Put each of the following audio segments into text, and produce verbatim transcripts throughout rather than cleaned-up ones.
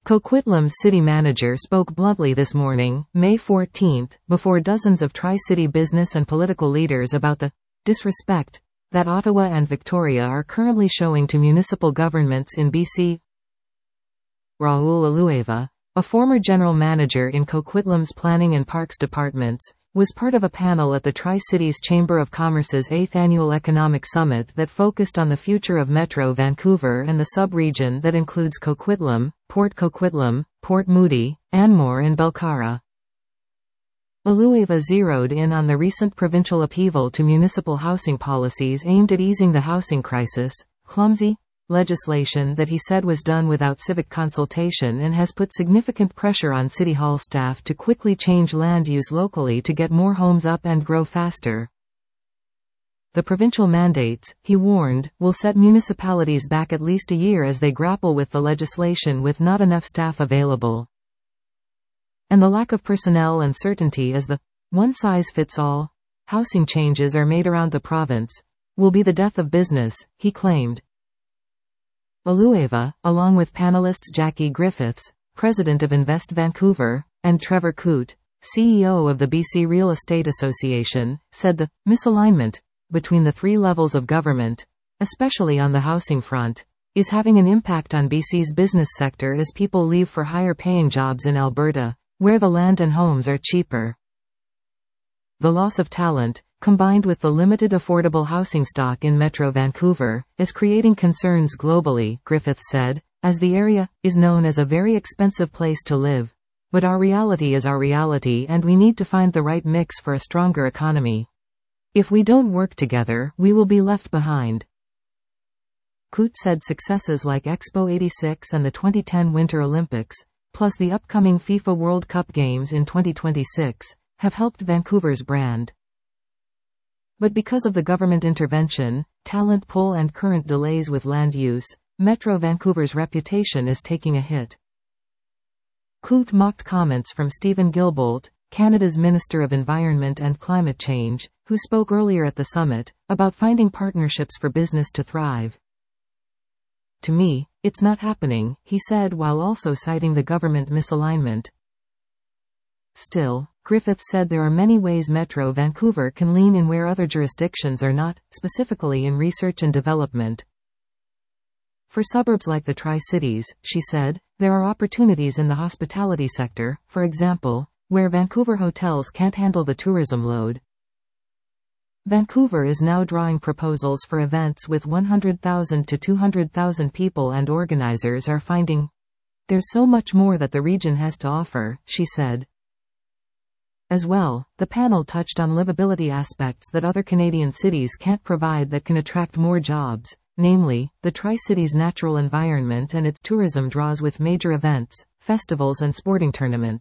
Coquitlam's city manager spoke bluntly this morning, May fourteenth, before dozens of Tri-City business and political leaders about the disrespect that Ottawa and Victoria are currently showing to municipal governments in B C. Raul Alueva, a former general manager in Coquitlam's Planning and Parks departments, was part of a panel at the Tri-Cities Chamber of Commerce's eighth Annual Economic Summit that focused on the future of Metro Vancouver and the sub-region that includes Coquitlam, Port Coquitlam, Port Moody, Anmore and Belcara. Alueva zeroed in on the recent provincial upheaval to municipal housing policies aimed at easing the housing crisis, clumsy legislation that he said was done without civic consultation and has put significant pressure on City Hall staff to quickly change land use locally to get more homes up and grow faster. The provincial mandates, he warned, will set municipalities back at least a year as they grapple with the legislation with not enough staff available. And the lack of personnel and certainty as the one-size-fits-all housing changes are made around the province will be the death of business, he claimed. Alueva, along with panelists Jackie Griffiths, president of Invest Vancouver, and Trevor Coote, C E O of the B C Real Estate Association, said the misalignment between the three levels of government, especially on the housing front, is having an impact on B C's business sector as people leave for higher-paying jobs in Alberta, where the land and homes are cheaper. The loss of talent, combined with the limited affordable housing stock in Metro Vancouver, is creating concerns globally, Griffiths said, as the area is known as a very expensive place to live. But our reality is our reality and we need to find the right mix for a stronger economy. If we don't work together, we will be left behind. Coote said successes like Expo eighty-six and the twenty ten Winter Olympics, plus the upcoming FIFA World Cup Games in twenty twenty-six, have helped Vancouver's brand. But because of the government intervention, talent pull and current delays with land use, Metro Vancouver's reputation is taking a hit. Coote mocked comments from Stephen Guilbeault, Canada's Minister of Environment and Climate Change, who spoke earlier at the summit, about finding partnerships for business to thrive. To me, it's not happening, he said while also citing the government misalignment. Still, Griffiths said there are many ways Metro Vancouver can lean in where other jurisdictions are not, specifically in research and development. For suburbs like the Tri-Cities, she said, there are opportunities in the hospitality sector, for example, where Vancouver hotels can't handle the tourism load. Vancouver is now drawing proposals for events with one hundred thousand to two hundred thousand people and organizers are finding there's so much more that the region has to offer, she said. As well, the panel touched on livability aspects that other Canadian cities can't provide that can attract more jobs, namely, the Tri-Cities' natural environment and its tourism draws with major events, festivals and sporting tournaments.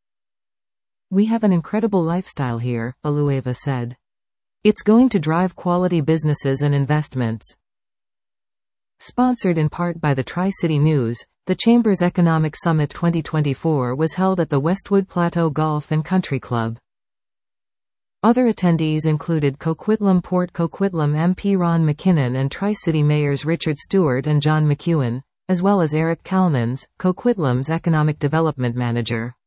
We have an incredible lifestyle here, Alueva said. It's going to drive quality businesses and investments. Sponsored in part by the Tri-City News, the Chamber's Economic Summit twenty twenty-four was held at the Westwood Plateau Golf and Country Club. Other attendees included Coquitlam Port Coquitlam M P Ron McKinnon and Tri-City Mayors Richard Stewart and John McEwen, as well as Eric Kalnins, Coquitlam's Economic Development Manager.